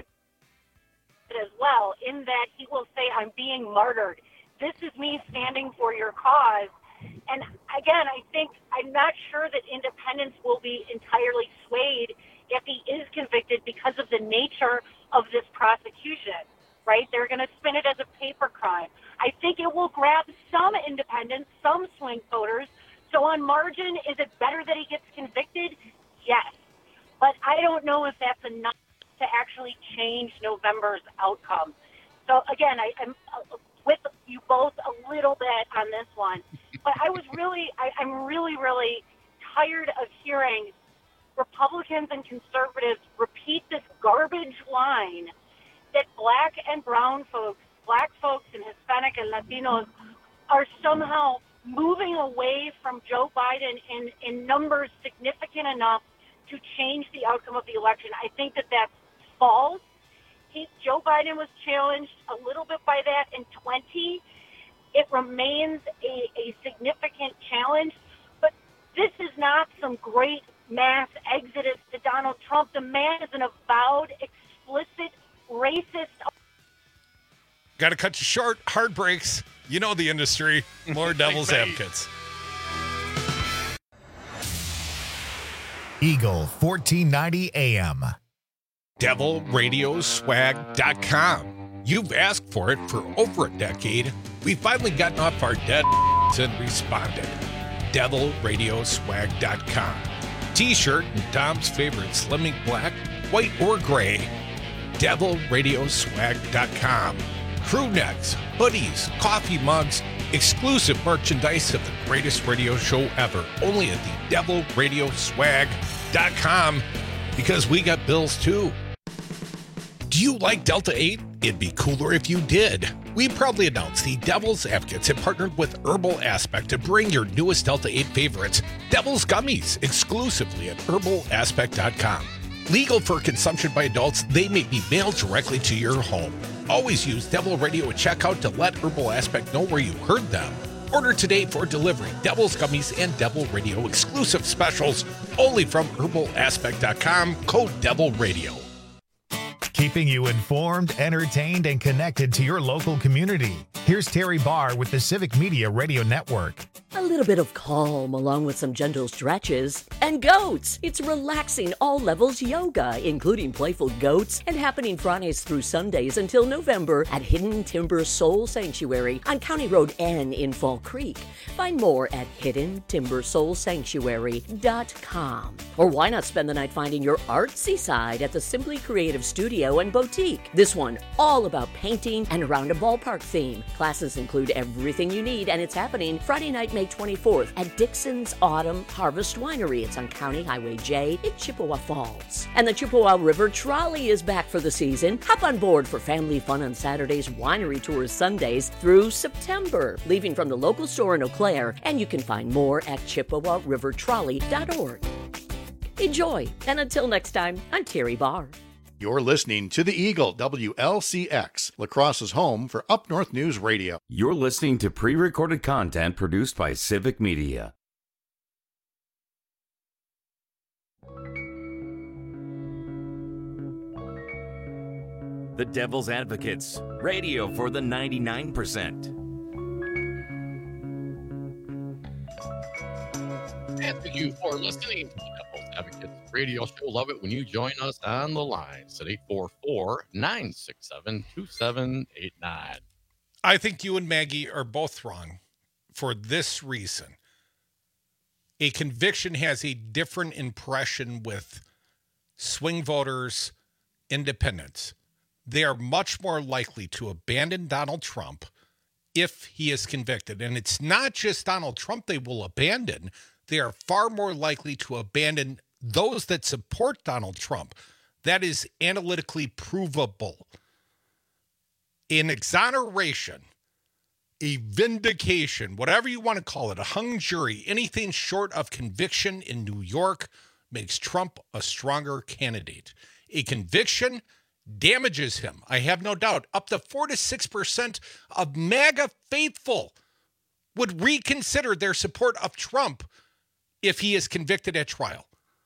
as well, in that he will say, I'm being martyred. This is me standing for your cause. And again, I'm not sure that independents will be entirely swayed if he is convicted because of the nature of this prosecution, right? They're going to spin it as a paper crime. I think it will grab some independents, some swing voters. So on margin, is it better that he gets convicted? Yes. But I don't know if that's enough to actually change November's outcome. So again, I'm with you both a little bit on this one. But I'm really tired of hearing Republicans and conservatives repeat this garbage line that black and brown folks, black folks and Hispanic and Latinos are somehow moving away from Joe Biden in numbers significant enough to change the outcome of the election. I think that that's false. Joe Biden was challenged a little bit by that in 20. it remains a significant challenge. But this is not some great mass exodus to Donald Trump. The man is an avowed, explicit racist. Got to cut you short. Hard breaks. You know the industry. More Devil's Advocates. Eagle 1490 AM. DevilRadioswag.com. You've asked for it for over a decade. We've finally gotten off our dead and responded. DevilRadioswag.com. T-shirt and Tom's favorite Slimming Black, white or gray. DevilRadioswag.com. Crew necks, hoodies, coffee mugs, exclusive merchandise of the greatest radio show ever. Only at the DevilRadioswag.com, because we got bills too. Do you like Delta 8? It'd be cooler if you did. We proudly announce the Devil's Advocates have partnered with Herbal Aspect to bring your newest Delta 8 favorites, Devil's Gummies, exclusively at herbalaspect.com. Legal for consumption by adults, they may be mailed directly to your home. Always use Devil Radio at checkout to let Herbal Aspect know where you heard them. Order today for delivery. Devil's Gummies and Devil Radio exclusive specials only from herbalaspect.com. Code Devil Radio. Keeping you informed, entertained, and connected to your local community. Here's Terry Barr with the Civic Media Radio Network. A little bit of calm along with some gentle stretches. And goats! It's relaxing all levels yoga, including playful goats, and happening Fridays through Sundays until November at Hidden Timber Soul Sanctuary on County Road N in Fall Creek. Find more at hiddentimbersoulsanctuary.com. Or why not spend the night finding your artsy side at the Simply Creative Studio and Boutique? This one all about painting and around a ballpark theme. Classes include everything you need, and it's happening Friday night, May 24th at Dixon's Autumn Harvest Winery. It's on County Highway J in Chippewa Falls. And the Chippewa River Trolley is back for the season. Hop on board for family fun on Saturdays, winery tours Sundays through September, leaving from the local store in Eau Claire, and you can find more at ChippewaRiverTrolley.org. Enjoy, and until next time, I'm Terry Barr. You're listening to the Eagle, WLCX, La Crosse's home for Up North News Radio. You're listening to pre-recorded content produced by Civic Media. The Devil's Advocates, radio for the 99%. And thank you for listening to the Devil's Advocates radio show. Love it when you join us on the lines at 844-967-2789. I think you and Maggie are both wrong for this reason. A conviction has a different impression with swing voters, independents. They are much more likely to abandon Donald Trump if he is convicted. And it's not just Donald Trump they will abandon. They are far more likely to abandon those that support Donald Trump. That is analytically provable. An exoneration, a vindication, whatever you want to call it, a hung jury, anything short of conviction in New York makes Trump a stronger candidate. A conviction damages him, I have no doubt. Up to 4 to 6% of MAGA faithful would reconsider their support of Trump if he is convicted at trial.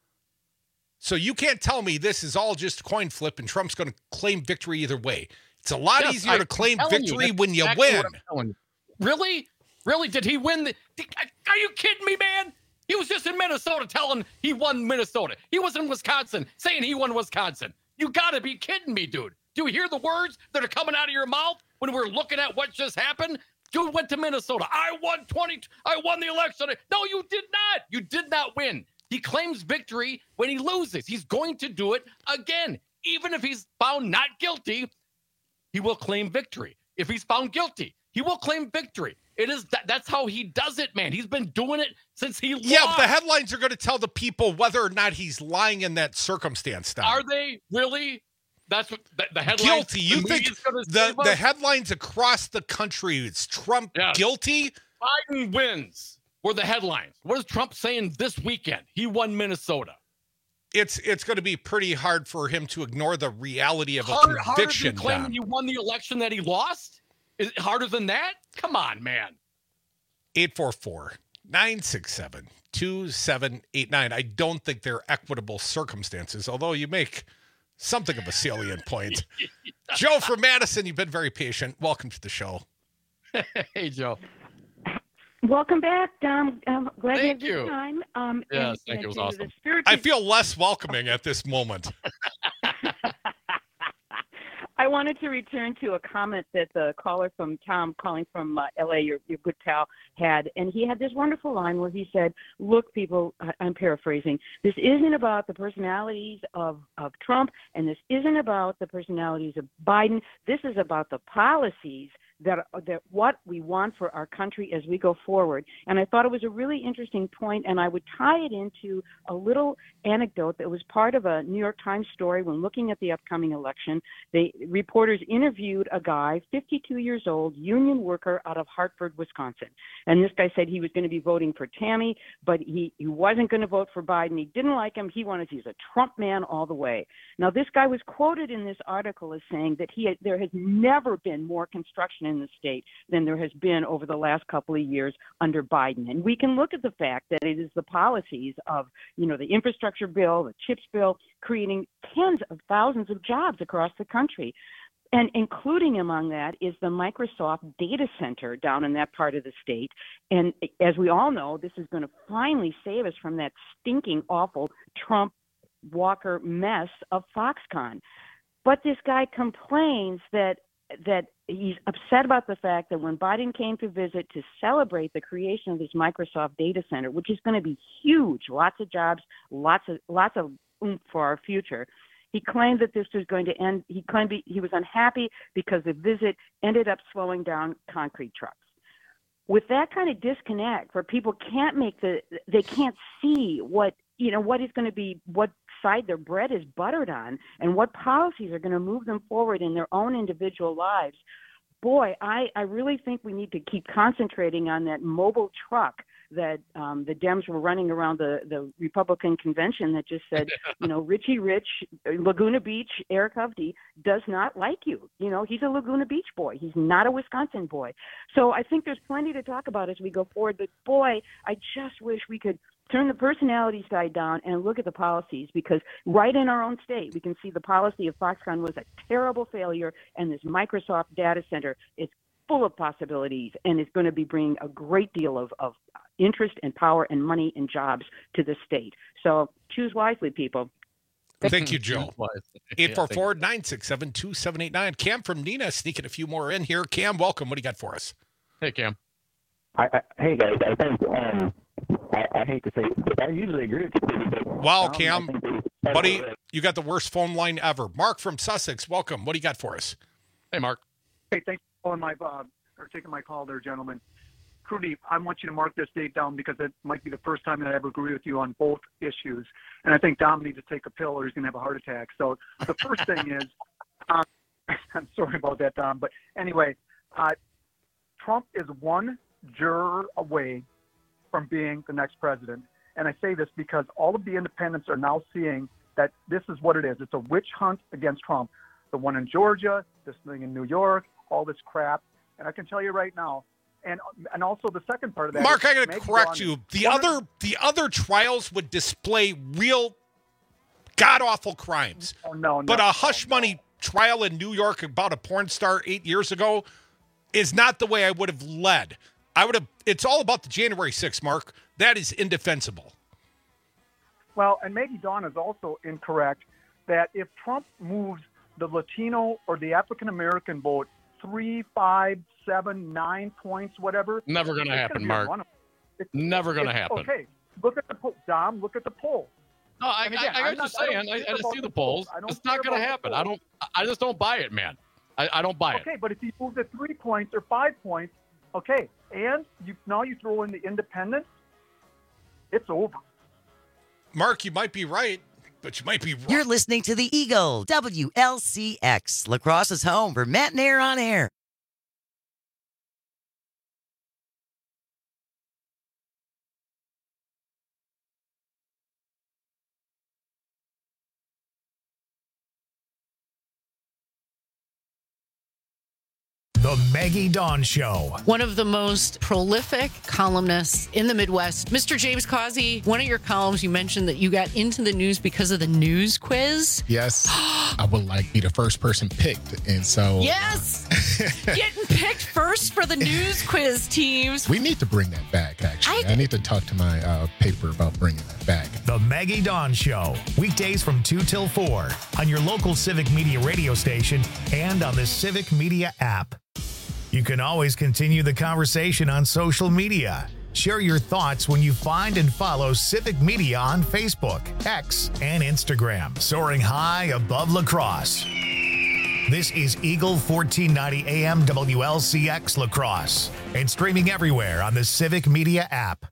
So you can't tell me this is all just a coin flip and Trump's going to claim victory either way. It's a lot easier to claim victory when you win. Really? Really? Did he win? Are you kidding me, man? He was just in Minnesota telling he won Minnesota. He was in Wisconsin saying he won Wisconsin. You got to be kidding me, dude. Do you hear the words that are coming out of your mouth when we're looking at what just happened? Dude went to Minnesota. I won the election. No, you did not. You did not win. He claims victory when he loses. He's going to do it again. Even if he's found not guilty, he will claim victory. If he's found guilty, he will claim victory. That's how he does it, man. He's been doing it since he lost. Yeah, the headlines are going to tell the people whether or not he's lying in that circumstance. Tom. Are they really? That's what the headlines. Guilty. You think the headlines across the country, it's Trump guilty? Biden wins were the headlines. What is Trump saying this weekend? He won Minnesota. It's going to be pretty hard for him to ignore the reality of a conviction. Harder to claim he won the election that he lost? Is it harder than that? Come on, man. 844-967-2789. I don't think they're equitable circumstances, although you make something of a salient point. Joe from Madison, you've been very patient. Welcome to the show. Hey, Joe. Welcome back, Dom. I'm glad Thank you had you. this time. Yes, thank you. It was to awesome. the spirit- I feel less welcoming at this moment. I wanted to return to a comment that the caller from Tom calling from L.A., your good pal, had. And he had this wonderful line where he said, look, people, I'm paraphrasing, this isn't about the personalities of Trump, and this isn't about the personalities of Biden. This is about the policies that what we want for our country as we go forward. And I thought it was a really interesting point, and I would tie it into a little anecdote that was part of a New York Times story when looking at the upcoming election. The reporters interviewed a guy, 52 years old, union worker out of Hartford, Wisconsin. And this guy said he was going to be voting for Tammy, but he wasn't going to vote for Biden. He didn't like him. He's a Trump man all the way. Now, this guy was quoted in this article as saying that there has never been more construction in the state than there has been over the last couple of years under Biden. And we can look at the fact that it is the policies of, the infrastructure bill, the CHIPS bill, creating tens of thousands of jobs across the country. And including among that is the Microsoft data center down in that part of the state. And as we all know, this is going to finally save us from that stinking, awful Trump Walker mess of Foxconn. But this guy complains that he's upset about the fact that when Biden came to visit to celebrate the creation of this Microsoft data center, which is going to be huge, lots of jobs, lots of oomph for our future, he claimed that this was going to end. He claimed he was unhappy because the visit ended up slowing down concrete trucks. With that kind of disconnect, where people they can't see what is going to be, what side their bread is buttered on, and what policies are going to move them forward in their own individual lives. Boy, I really think we need to keep concentrating on that mobile truck that the Dems were running around the Republican convention that just said, Richie Rich, Laguna Beach, Eric Hovde does not like you. He's a Laguna Beach boy. He's not a Wisconsin boy. So I think there's plenty to talk about as we go forward. But boy, I just wish we could turn the personality side down and look at the policies, because right in our own state, we can see the policy of Foxconn was a terrible failure, and this Microsoft data center is full of possibilities and is going to be bringing a great deal of interest and power and money and jobs to the state. So choose wisely, people. Thank you, Joe. 844-967-2789. Cam from Nina sneaking a few more in here. Cam, welcome. What do you got for us? Hey, Cam. Hey, guys. I think I hate to say it, but I usually agree with you. But, wow, Cam. Buddy, you got the worst phone line ever. Mark from Sussex, welcome. What do you got for us? Hey, Mark. Hey, thanks for taking my call there, gentlemen. Crudy, I want you to mark this date down because it might be the first time that I ever agree with you on both issues. And I think Dom needs to take a pill or he's going to have a heart attack. So the first thing is, I'm sorry about that, Dom. But anyway, Trump is one juror away from being the next president. And I say this because all of the independents are now seeing that this is what it is. It's a witch hunt against Trump. The one in Georgia, this thing in New York, all this crap. And I can tell you right now, and also the second part of that. Mark, I got to correct you. The other trials would display real god-awful crimes. But a hush money trial in New York about a porn star 8 years ago is not the way I would have led. It's all about the January 6th, Mark. That is indefensible. Well, and maybe Dawn is also incorrect that if Trump moves the Latino or the African-American vote 3, 5, 7, 9 points, whatever. Never going to happen, Mark. Never going to happen. Okay, look at the poll. Dom, look at the poll. No, I just saying. I just see the polls. It's not going to happen. I just don't buy it, man. I don't buy it. Okay, but if you move to 3 points or 5 points, okay, and now you throw in the independents, it's over. Mark, you might be right, but you might be wrong. You're listening to the Eagle, WLCX, La Crosse's home for Matt and Air on Air. The Maggie Dawn Show. One of the most prolific columnists in the Midwest, Mr. James Causey. One of your columns, you mentioned that you got into the news because of the news quiz. Yes. I would like to be the first person picked. And so. Yes. Getting picked first for the news quiz teams. We need to bring that back, actually. I need to talk to my paper about bringing that back. The Maggie Dawn Show. Weekdays from 2 till 4 on your local Civic Media radio station and on the Civic Media app. You can always continue the conversation on social media. Share your thoughts when you find and follow Civic Media on Facebook, X, and Instagram. Soaring high above La Crosse. This is Eagle 1490 AM WLCX La Crosse and streaming everywhere on the Civic Media app.